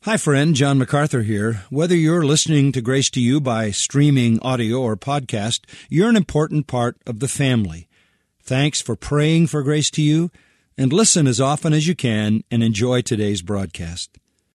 Hi, friend. John MacArthur here. Whether you're listening to Grace to You by streaming audio or podcast, you're an important part of the family. Thanks for praying for Grace to You, and listen as often as you can and enjoy today's broadcast.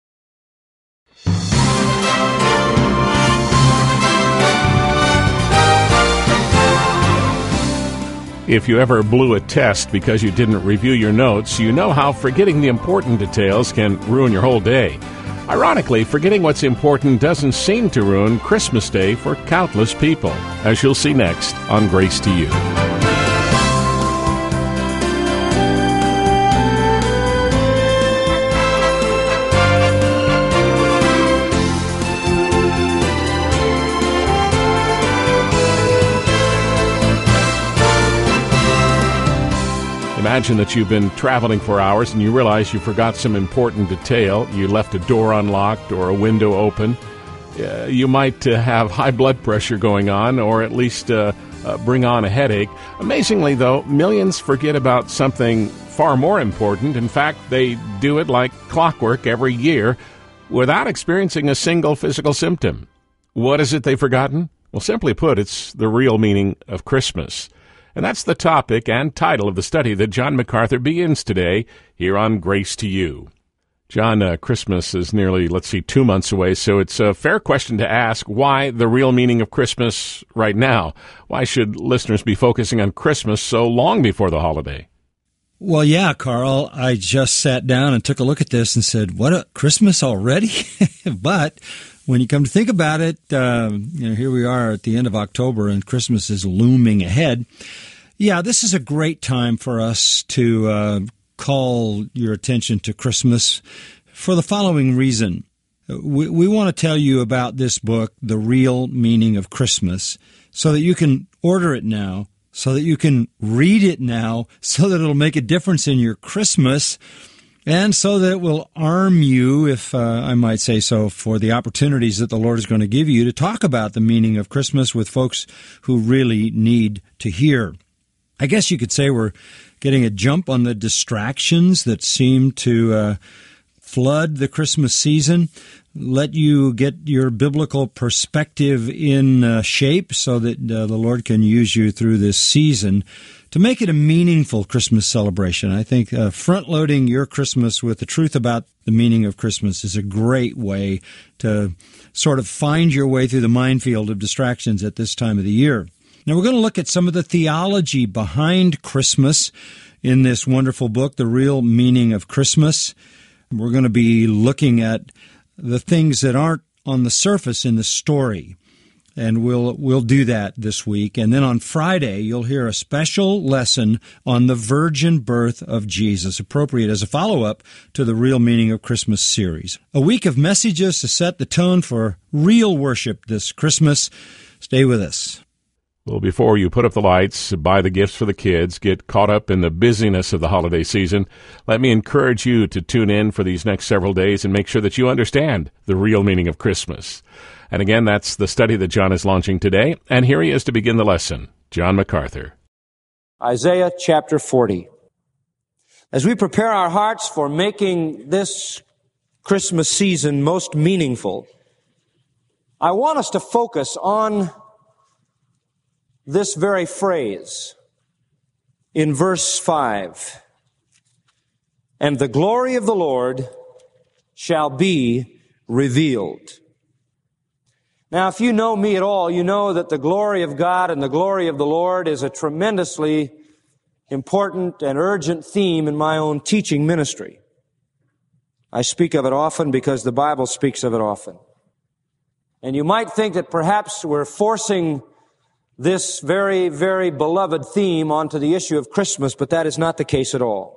If you ever blew a test because you didn't review your notes, you know how forgetting the important details can ruin your whole day. Ironically, forgetting what's important doesn't seem to ruin Christmas Day for countless people, as you'll see next on Grace to You. Imagine that you've been traveling for hours and you realize you forgot some important detail. You left a door unlocked or a window open. You might have high blood pressure going on, or at least bring on a headache. Amazingly, though, millions forget about something far more important. In fact, they do it like clockwork every year without experiencing a single physical symptom. What is it they've forgotten? Well, simply put, it's the real meaning of Christmas. And that's the topic and title of the study that John MacArthur begins today here on Grace to You. John, Christmas is nearly, 2 months away, so it's a fair question to ask, why the real meaning of Christmas right now? Why should listeners be focusing on Christmas so long before the holiday? Well, yeah, Carl, I just sat down and took a look at this and said, Christmas already? But when you come to think about it, here we are at the end of October and Christmas is looming ahead. Yeah, this is a great time for us to call your attention to Christmas for the following reason. We want to tell you about this book, The Real Meaning of Christmas, so that you can order it now, so that you can read it now, so that it'll make a difference in your Christmas, and so that it will arm you, if I might say so, for the opportunities that the Lord is going to give you to talk about the meaning of Christmas with folks who really need to hear. I guess you could say we're getting a jump on the distractions that seem to flood the Christmas season, let you get your biblical perspective in shape so that the Lord can use you through this season to make it a meaningful Christmas celebration. I think front-loading your Christmas with the truth about the meaning of Christmas is a great way to sort of find your way through the minefield of distractions at this time of the year. Now, we're going to look at some of the theology behind Christmas in this wonderful book, The Real Meaning of Christmas. We're going to be looking at the things that aren't on the surface in the story. And we'll do that this week. And then on Friday, you'll hear a special lesson on the virgin birth of Jesus, appropriate as a follow-up to the Real Meaning of Christmas series. A week of messages to set the tone for real worship this Christmas. Stay with us. Well, before you put up the lights, buy the gifts for the kids, get caught up in the busyness of the holiday season, let me encourage you to tune in for these next several days and make sure that you understand the real meaning of Christmas. And again, that's the study that John is launching today. And here he is to begin the lesson, John MacArthur. Isaiah chapter 40. As we prepare our hearts for making this Christmas season most meaningful, I want us to focus on this very phrase in verse 5. And the glory of the Lord shall be revealed. Now, if you know me at all, you know that the glory of God and the glory of the Lord is a tremendously important and urgent theme in my own teaching ministry. I speak of it often because the Bible speaks of it often. And you might think that perhaps we're forcing this very, very beloved theme onto the issue of Christmas, but that is not the case at all.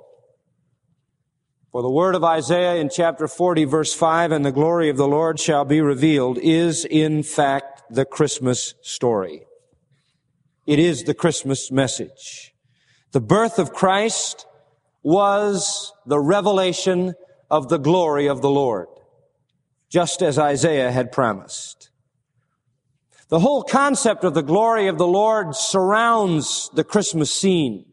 For the word of Isaiah in chapter 40, verse 5, and the glory of the Lord shall be revealed, is in fact the Christmas story. It is the Christmas message. The birth of Christ was the revelation of the glory of the Lord, just as Isaiah had promised. The whole concept of the glory of the Lord surrounds the Christmas scene.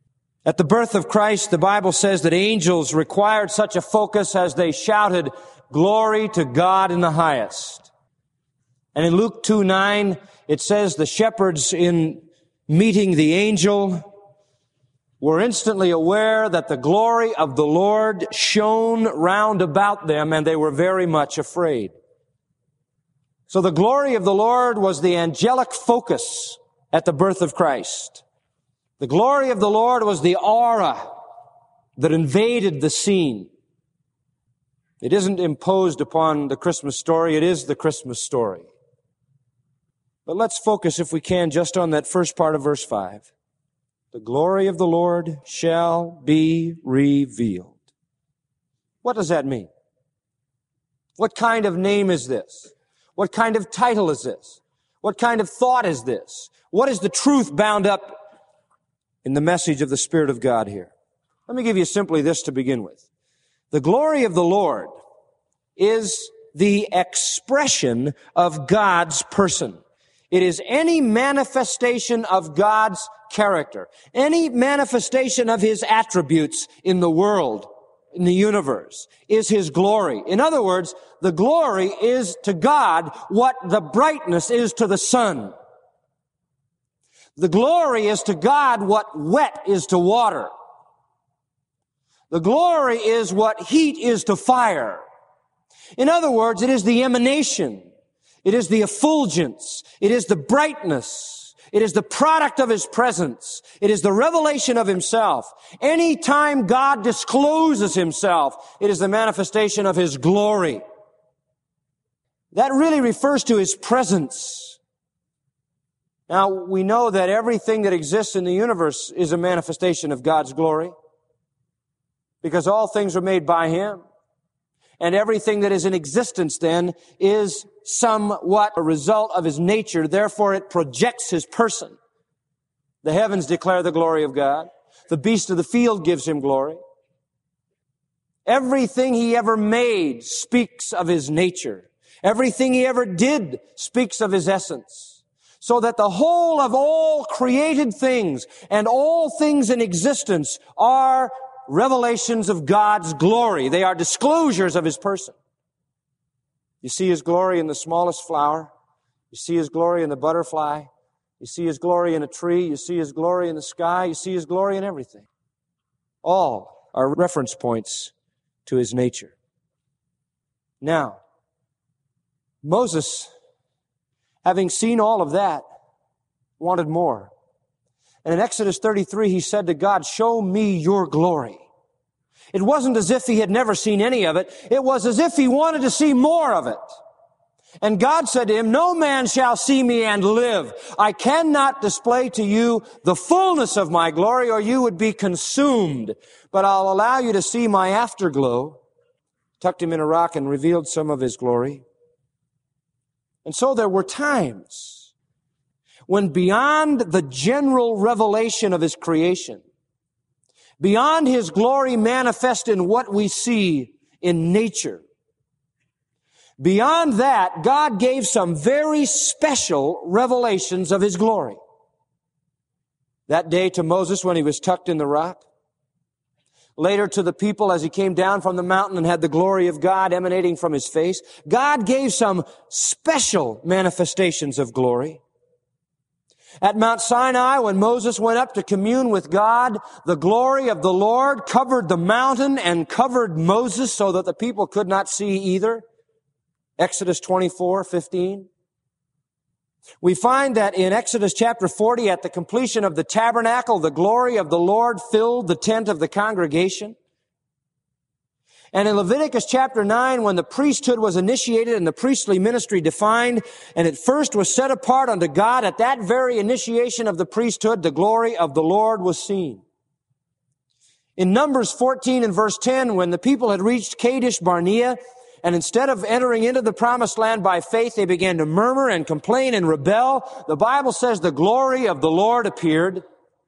At the birth of Christ, the Bible says that angels required such a focus as they shouted, Glory to God in the highest. And in Luke 2:9, it says the shepherds in meeting the angel were instantly aware that the glory of the Lord shone round about them, and they were very much afraid. So the glory of the Lord was the angelic focus at the birth of Christ. The glory of the Lord was the aura that invaded the scene. It isn't imposed upon the Christmas story, it is the Christmas story. But let's focus, if we can, just on that first part of verse 5. The glory of the Lord shall be revealed. What does that mean? What kind of name is this? What kind of title is this? What kind of thought is this? What is the truth bound up in the message of the Spirit of God here? Let me give you simply this to begin with. The glory of the Lord is the expression of God's person. It is any manifestation of God's character, any manifestation of His attributes in the world, in the universe, is His glory. In other words, the glory is to God what the brightness is to the sun. The glory is to God what wet is to water. The glory is what heat is to fire. In other words, it is the emanation. It is the effulgence. It is the brightness. It is the product of His presence. It is the revelation of Himself. Any time God discloses Himself, it is the manifestation of His glory. That really refers to His presence. Now, we know that everything that exists in the universe is a manifestation of God's glory, because all things were made by Him. And everything that is in existence then is somewhat a result of His nature. Therefore, it projects His person. The heavens declare the glory of God. The beast of the field gives Him glory. Everything He ever made speaks of His nature. Everything He ever did speaks of His essence. So that the whole of all created things and all things in existence are revelations of God's glory. They are disclosures of His person. You see His glory in the smallest flower. You see His glory in the butterfly. You see His glory in a tree. You see His glory in the sky. You see His glory in everything. All are reference points to His nature. Now, Moses, having seen all of that, wanted more. And in Exodus 33, he said to God, "Show me your glory." It wasn't as if he had never seen any of it. It was as if he wanted to see more of it. And God said to him, "No man shall see me and live. I cannot display to you the fullness of my glory, or you would be consumed. But I'll allow you to see my afterglow." Tucked him in a rock and revealed some of His glory. And so there were times when beyond the general revelation of His creation, beyond His glory manifest in what we see in nature, beyond that, God gave some very special revelations of His glory. That day to Moses when he was tucked in the rock. Later to the people as he came down from the mountain and had the glory of God emanating from his face. God gave some special manifestations of glory. At Mount Sinai, when Moses went up to commune with God, the glory of the Lord covered the mountain and covered Moses so that the people could not see either. Exodus 24:15. We find that in Exodus chapter 40, at the completion of the tabernacle, the glory of the Lord filled the tent of the congregation. And in Leviticus chapter 9, when the priesthood was initiated and the priestly ministry defined, and it first was set apart unto God, at that very initiation of the priesthood, the glory of the Lord was seen. In Numbers 14 and verse 10, when the people had reached Kadesh Barnea, and instead of entering into the promised land by faith, they began to murmur and complain and rebel, the Bible says the glory of the Lord appeared.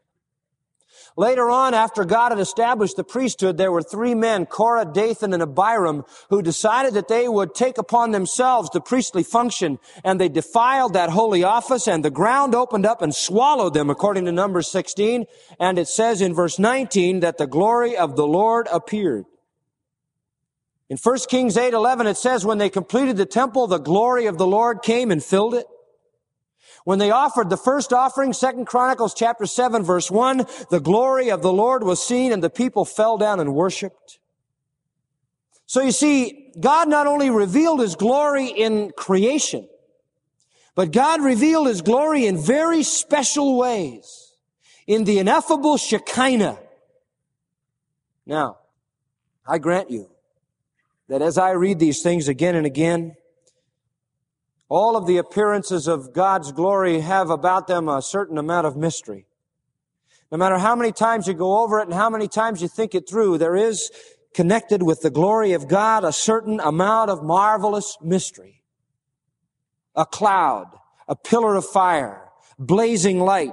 Later on, after God had established the priesthood, there were three men, Korah, Dathan, and Abiram, who decided that they would take upon themselves the priestly function, and they defiled that holy office, and the ground opened up and swallowed them, according to Numbers 16, and it says in verse 19 that the glory of the Lord appeared. In 1 Kings 8:11, it says, when they completed the temple, the glory of the Lord came and filled it. When they offered the first offering, 2 Chronicles chapter 7, verse 1, the glory of the Lord was seen and the people fell down and worshiped. So you see, God not only revealed His glory in creation, but God revealed His glory in very special ways, in the ineffable Shekinah. Now, I grant you that as I read these things again and again, all of the appearances of God's glory have about them a certain amount of mystery. No matter how many times you go over it and how many times you think it through, there is connected with the glory of God a certain amount of marvelous mystery. A cloud, a pillar of fire, blazing light.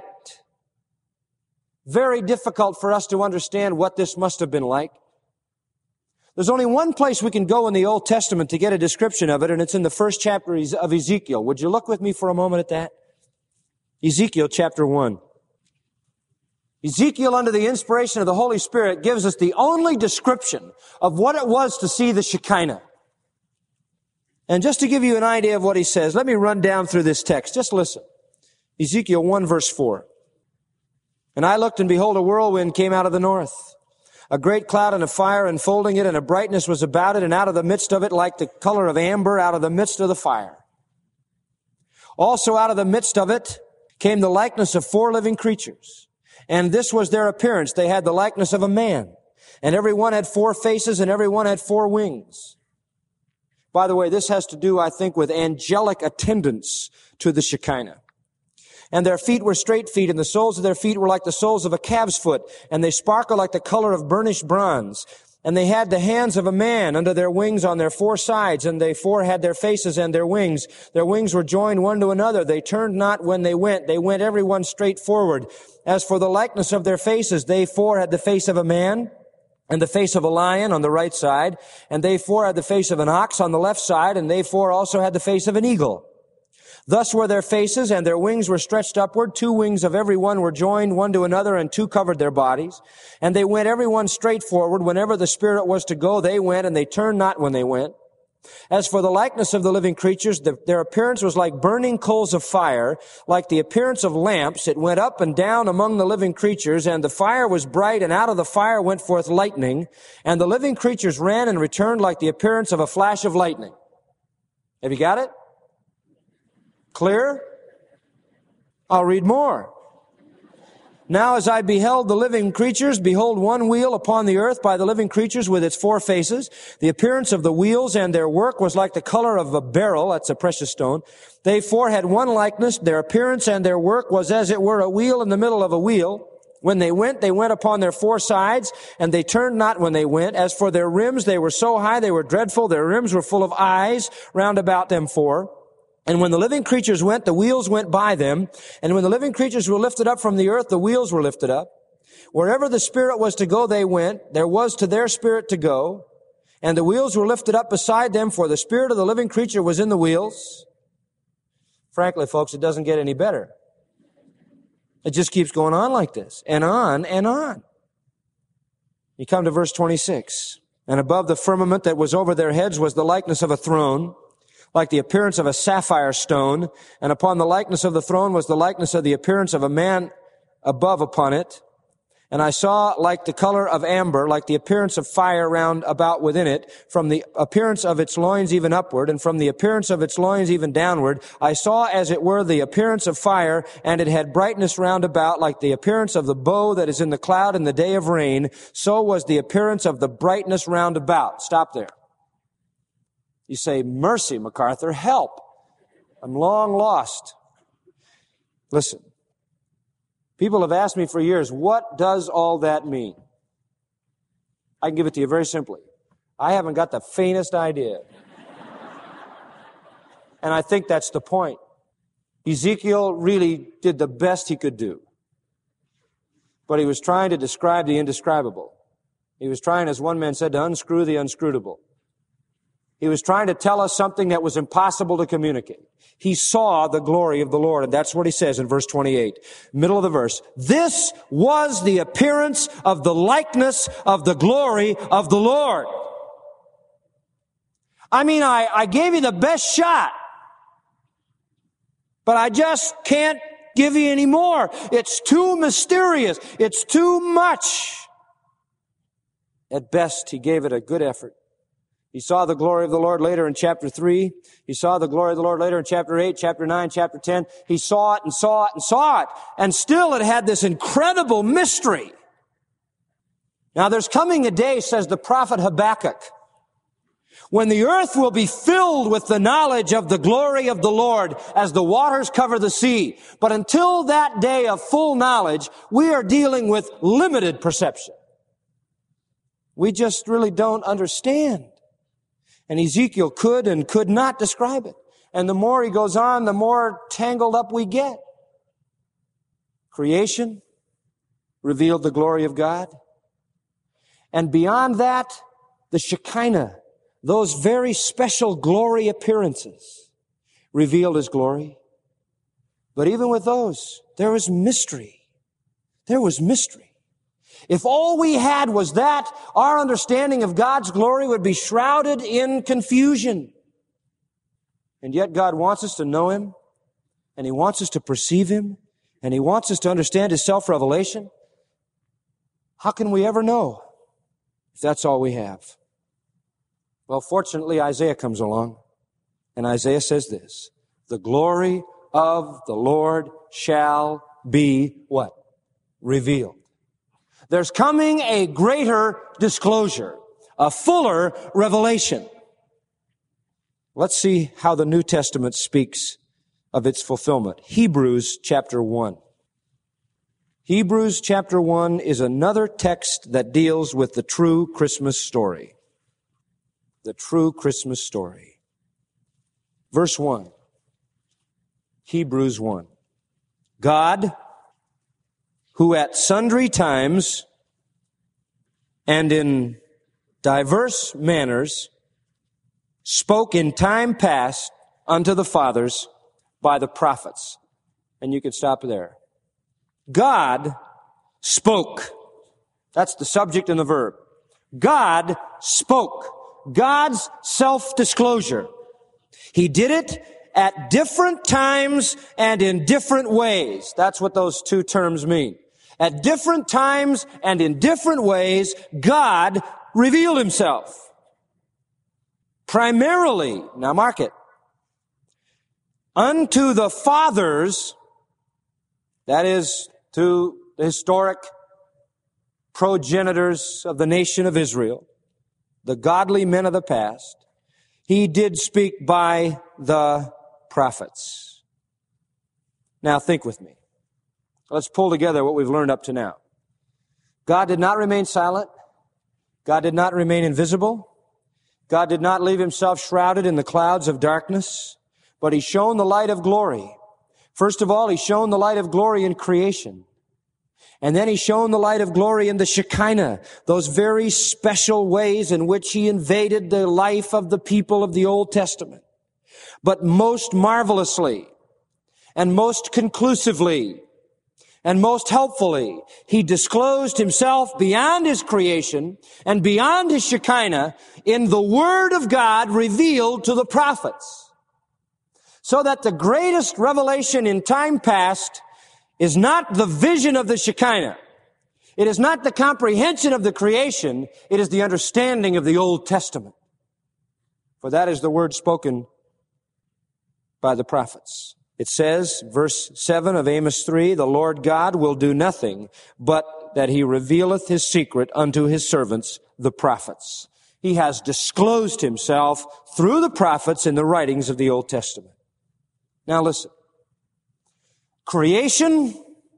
Very difficult for us to understand what this must have been like. There's only one place we can go in the Old Testament to get a description of it, and it's in the first chapter of Ezekiel. Would you look with me for a moment at that? Ezekiel chapter 1. Ezekiel, under the inspiration of the Holy Spirit, gives us the only description of what it was to see the Shekinah. And just to give you an idea of what he says, let me run down through this text. Just listen. Ezekiel 1 verse 4. And I looked, and behold, a whirlwind came out of the north. A great cloud and a fire enfolding it, and a brightness was about it, and out of the midst of it, like the color of amber, out of the midst of the fire. Also out of the midst of it came the likeness of 4 living creatures. And this was their appearance. They had the likeness of a man. And every one had 4 faces, and every one had 4 wings. By the way, this has to do, I think, with angelic attendance to the Shekinah. And their feet were straight feet, and the soles of their feet were like the soles of a calf's foot, and they sparkled like the color of burnished bronze. And they had the hands of a man under their wings on their 4 sides, and they 4 had their faces and their wings. Their wings were joined one to another. They turned not when they went every one straight forward. As for the likeness of their faces, they 4 had the face of a man, and the face of a lion on the right side, and they 4 had the face of an ox on the left side, and they 4 also had the face of an eagle. Thus were their faces, and their wings were stretched upward. 2 wings of every one were joined one to another, and 2 covered their bodies. And they went every one straight forward. Whenever the Spirit was to go, they went, and they turned not when they went. As for the likeness of the living creatures, their appearance was like burning coals of fire, like the appearance of lamps. It went up and down among the living creatures, and the fire was bright, and out of the fire went forth lightning. And the living creatures ran and returned like the appearance of a flash of lightning. Have you got it? Clear? I'll read more. Now as I beheld the living creatures, behold, one wheel upon the earth by the living creatures with its 4 faces. The appearance of the wheels and their work was like the color of a beryl, that's a precious stone. They 4 had one likeness. Their appearance and their work was as it were a wheel in the middle of a wheel. When they went upon their 4 sides, and they turned not when they went. As for their rims, they were so high, they were dreadful. Their rims were full of eyes round about them 4. And when the living creatures went, the wheels went by them. And when the living creatures were lifted up from the earth, the wheels were lifted up. Wherever the Spirit was to go, they went. There was to their spirit to go. And the wheels were lifted up beside them, for the spirit of the living creature was in the wheels. Frankly, folks, it doesn't get any better. It just keeps going on like this, and on and on. You come to verse 26. And above the firmament that was over their heads was the likeness of a throne, like the appearance of a sapphire stone, and upon the likeness of the throne was the likeness of the appearance of a man above upon it. And I saw like the color of amber, like the appearance of fire round about within it, from the appearance of its loins even upward, and from the appearance of its loins even downward. I saw as it were the appearance of fire, and it had brightness round about, like the appearance of the bow that is in the cloud in the day of rain. So was the appearance of the brightness round about. Stop there. You say, mercy, MacArthur, help. I'm long lost. Listen. People have asked me for years, what does all that mean? I can give it to you very simply. I haven't got the faintest idea. And I think that's the point. Ezekiel really did the best he could do. But he was trying to describe the indescribable. He was trying, as one man said, to unscrew the unscrutable. He was trying to tell us something that was impossible to communicate. He saw the glory of the Lord, and that's what he says in verse 28, middle of the verse. This was the appearance of the likeness of the glory of the Lord. I mean, I gave you the best shot, but I just can't give you any more. It's too mysterious. It's too much. At best, he gave it a good effort. He saw the glory of the Lord later in chapter 3. He saw the glory of the Lord later in chapter 8, chapter 9, chapter 10. He saw it and saw it and saw it. And still it had this incredible mystery. Now there's coming a day, says the prophet Habakkuk, when the earth will be filled with the knowledge of the glory of the Lord as the waters cover the sea. But until that day of full knowledge, we are dealing with limited perception. We just really don't understand. And Ezekiel could and could not describe it. And the more he goes on, the more tangled up we get. Creation revealed the glory of God. And beyond that, the Shekinah, those very special glory appearances, revealed His glory. But even with those, there was mystery. There was mystery. If all we had was that, our understanding of God's glory would be shrouded in confusion. And yet God wants us to know Him, and He wants us to perceive Him, and He wants us to understand His self-revelation. How can we ever know if that's all we have? Well, fortunately, Isaiah comes along, and Isaiah says this: the glory of the Lord shall be what? Revealed. There's coming a greater disclosure, a fuller revelation. Let's see how the New Testament speaks of its fulfillment. Hebrews chapter 1. Hebrews chapter 1 is another text that deals with the true Christmas story. The true Christmas story. Verse 1. Hebrews 1. God, who at sundry times and in diverse manners spoke in time past unto the fathers by the prophets. And you could stop there. God spoke. That's the subject and the verb. God spoke. God's self-disclosure. He did it at different times and in different ways. That's what those two terms mean. At different times and in different ways, God revealed Himself. Primarily, now mark it, unto the fathers, that is, to the historic progenitors of the nation of Israel, the godly men of the past, He did speak by the prophets. Now think with me. Let's pull together what we've learned up to now. God did not remain silent. God did not remain invisible. God did not leave Himself shrouded in the clouds of darkness, but He shone the light of glory. First of all, He shone the light of glory in creation. And then He shone the light of glory in the Shekinah, those very special ways in which He invaded the life of the people of the Old Testament. But most marvelously and most conclusively and most helpfully, He disclosed Himself beyond His creation and beyond His Shekinah in the Word of God revealed to the prophets. So that the greatest revelation in time past is not the vision of the Shekinah. It is not the comprehension of the creation. It is the understanding of the Old Testament. For that is the word spoken by the prophets. It says, verse 7 of Amos 3, the Lord God will do nothing but that He revealeth His secret unto His servants, the prophets. He has disclosed Himself through the prophets in the writings of the Old Testament. Now listen. Creation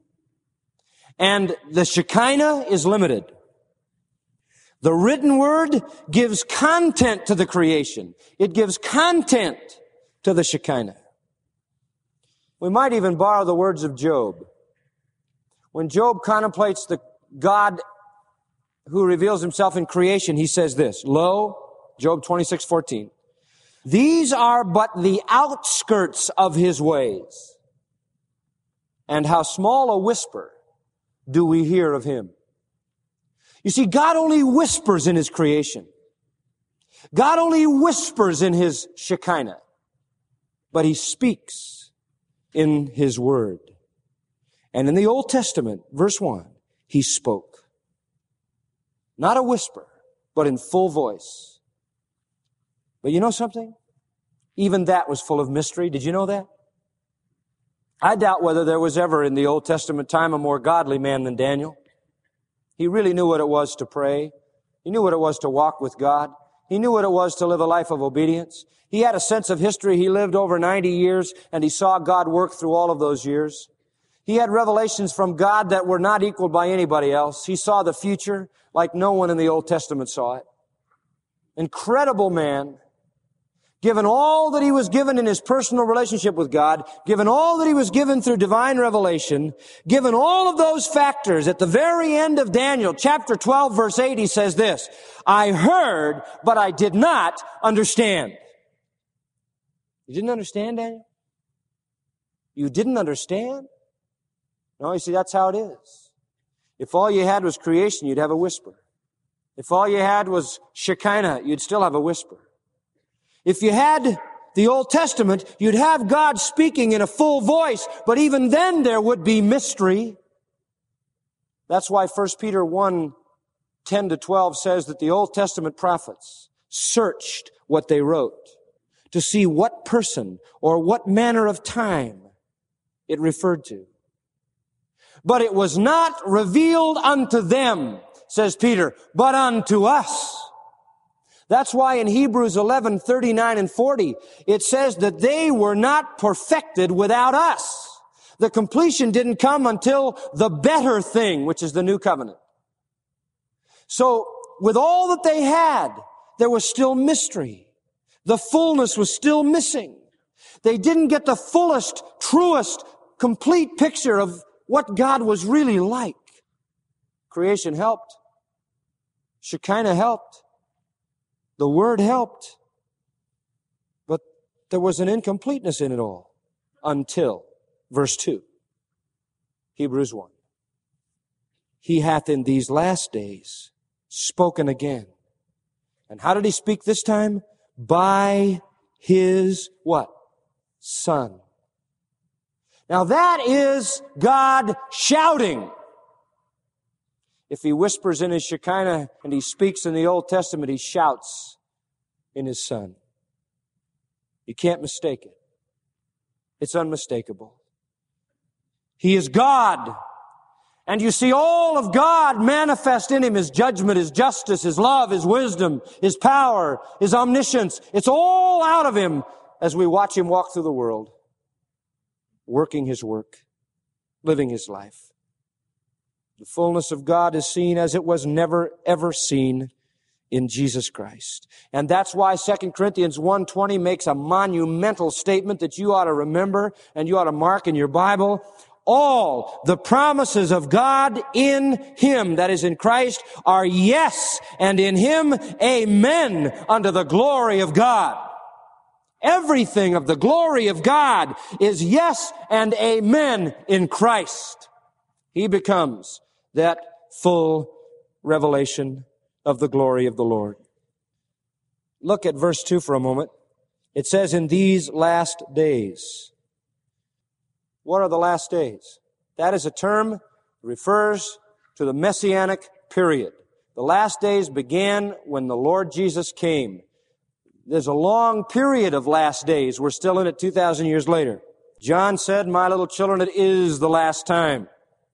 and the Shekinah is limited. The written word gives content to the creation. It gives content to the Shekinah. We might even borrow the words of Job. When Job contemplates the God who reveals Himself in creation, he says this, Lo, Job 26:14, these are but the outskirts of His ways. And how small a whisper do we hear of Him. You see, God only whispers in His creation. God only whispers in His Shekinah, but He speaks in His Word. And in the Old Testament, verse 1, He spoke. Not a whisper, but in full voice. But you know something? Even that was full of mystery. Did you know that? I doubt whether there was ever in the Old Testament time a more godly man than Daniel. He really knew what it was to pray. He knew what it was to walk with God. He knew what it was to live a life of obedience. He had a sense of history. He lived over 90 years, and he saw God work through all of those years. He had revelations from God that were not equaled by anybody else. He saw the future like no one in the Old Testament saw it. Incredible man. Given all that he was given in his personal relationship with God, given all that he was given through divine revelation, given all of those factors, at the very end of Daniel, chapter 12, verse 8, he says this, I heard, but I did not understand. You didn't understand, Daniel? You didn't understand? No, you see, that's how it is. If all you had was creation, you'd have a whisper. If all you had was Shekinah, you'd still have a whisper. If you had the Old Testament, you'd have God speaking in a full voice, but even then there would be mystery. That's why 1 Peter 1, 10 to 12 says that the Old Testament prophets searched what they wrote to see what person or what manner of time it referred to. But it was not revealed unto them, says Peter, but unto us. That's why in Hebrews 11, 39 and 40, it says that they were not perfected without us. The completion didn't come until the better thing, which is the new covenant. So, with all that they had, there was still mystery. The fullness was still missing. They didn't get the fullest, truest, complete picture of what God was really like. Creation helped. Shekinah helped. The Word helped, but there was an incompleteness in it all until, verse 2, Hebrews 1. He hath in these last days spoken again. And how did He speak this time? By His what? Son. Now that is God shouting. If He whispers in His Shekinah and He speaks in the Old Testament, He shouts in His Son. You can't mistake it. It's unmistakable. He is God. And you see all of God manifest in Him, His judgment, His justice, His love, His wisdom, His power, His omniscience. It's all out of Him as we watch Him walk through the world, working His work, living His life. The fullness of God is seen as it was never, ever seen in Jesus Christ. And that's why 2 Corinthians 1:20 makes a monumental statement that you ought to remember and you ought to mark in your Bible. All the promises of God in Him, that is in Christ, are yes, and in Him, amen, unto the glory of God. Everything of the glory of God is yes and amen in Christ. He becomes that full revelation of the glory of the Lord. Look at verse 2 for a moment. It says, in these last days. What are the last days? That is a term that refers to the Messianic period. The last days began when the Lord Jesus came. There's a long period of last days. We're still in it 2,000 years later. John said, my little children, it is the last time.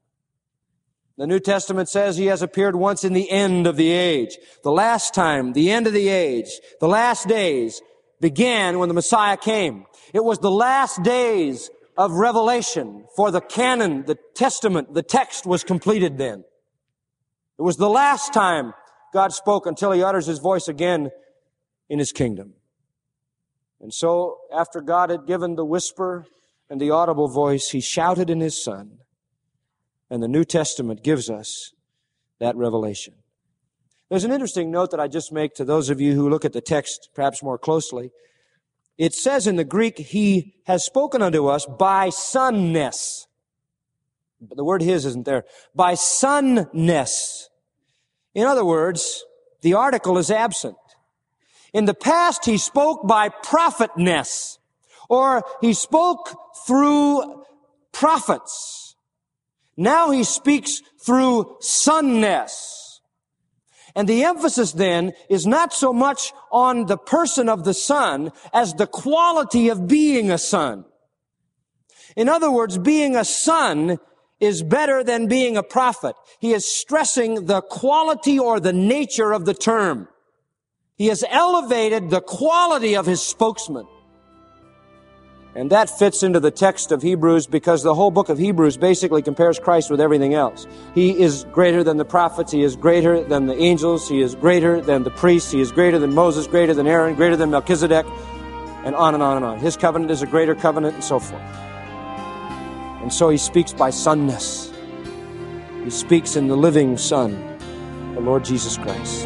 The New Testament says He has appeared once in the end of the age. The last time, the end of the age, the last days began when the Messiah came. It was the last days of revelation for the canon, the testament, the text was completed then. It was the last time God spoke until He utters His voice again in His kingdom. And so, after God had given the whisper and the audible voice, He shouted in His Son. And the New Testament gives us that revelation. There's an interesting note that I just make to those of you who look at the text perhaps more closely. It says in the Greek, He has spoken unto us by sonness. But the word His isn't there. By sonness. In other words, the article is absent. In the past, he spoke by prophetness, or he spoke through prophets. Now he speaks through sonness. And the emphasis then is not so much on the person of the Son as the quality of being a son. In other words, being a son is better than being a prophet. He is stressing the quality or the nature of the term. He has elevated the quality of his spokesman. And that fits into the text of Hebrews because the whole book of Hebrews basically compares Christ with everything else. He is greater than the prophets. He is greater than the angels. He is greater than the priests. He is greater than Moses, greater than Aaron, greater than Melchizedek, and on and on and on. His covenant is a greater covenant, and so forth. And so he speaks by sonness. He speaks in the living Son, the Lord Jesus Christ.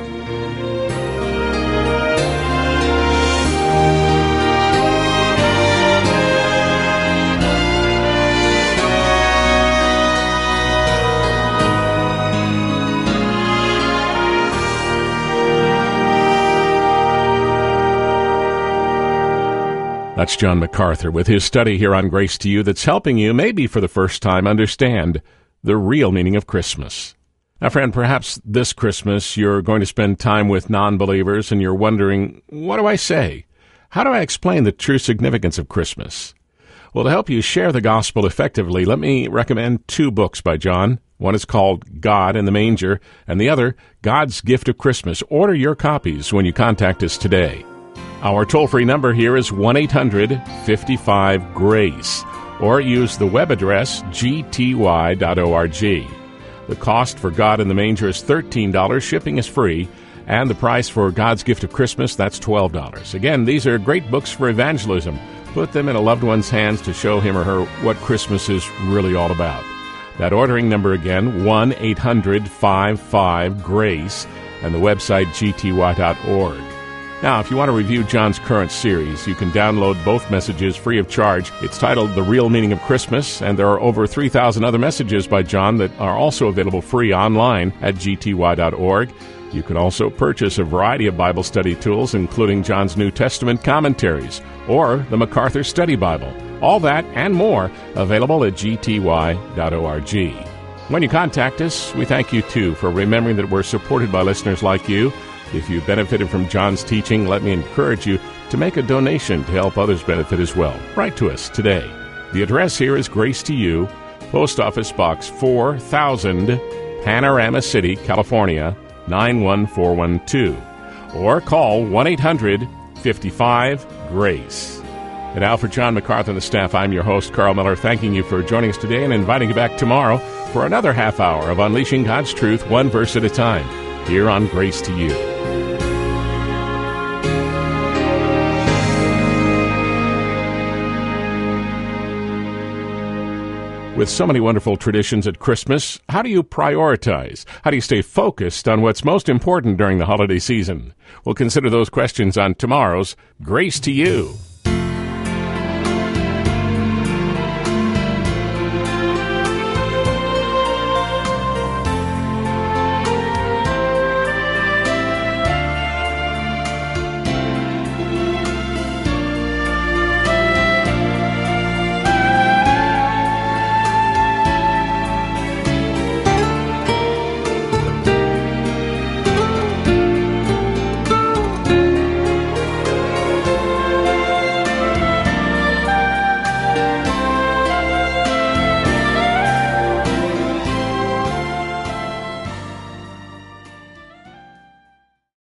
That's John MacArthur with his study here on Grace to You that's helping you, maybe for the first time, understand the real meaning of Christmas. Now, friend, perhaps this Christmas you're going to spend time with non-believers and you're wondering, what do I say? How do I explain the true significance of Christmas? Well, to help you share the gospel effectively, let me recommend 2 books by John. One is called God in the Manger, and the other, God's Gift of Christmas. Order your copies when you contact us today. Our toll-free number here is 1-800-55-GRACE, or use the web address gty.org. The cost for God in the Manger is $13. Shipping is free, and the price for God's Gift of Christmas, that's $12. Again, these are great books for evangelism. Put them in a loved one's hands to show him or her what Christmas is really all about. That ordering number again, 1-800-55-GRACE, and the website gty.org. Now, if you want to review John's current series, you can download both messages free of charge. It's titled The Real Meaning of Christmas, and there are over 3,000 other messages by John that are also available free online at gty.org. You can also purchase a variety of Bible study tools, including John's New Testament commentaries or the MacArthur Study Bible. All that and more available at gty.org. When you contact us, we thank you, too, for remembering that we're supported by listeners like you. If you benefited from John's teaching, let me encourage you to make a donation to help others benefit as well. Write to us today. The address here is Grace to You, Post Office Box 4000, Panorama City, California, 91412. Or call 1-800-55-GRACE. And now for John MacArthur and the staff, I'm your host, Carl Miller, thanking you for joining us today and inviting you back tomorrow for another half hour of Unleashing God's Truth, one verse at a time, here on Grace to You. With so many wonderful traditions at Christmas, how do you prioritize? How do you stay focused on what's most important during the holiday season? We'll consider those questions on tomorrow's Grace to You.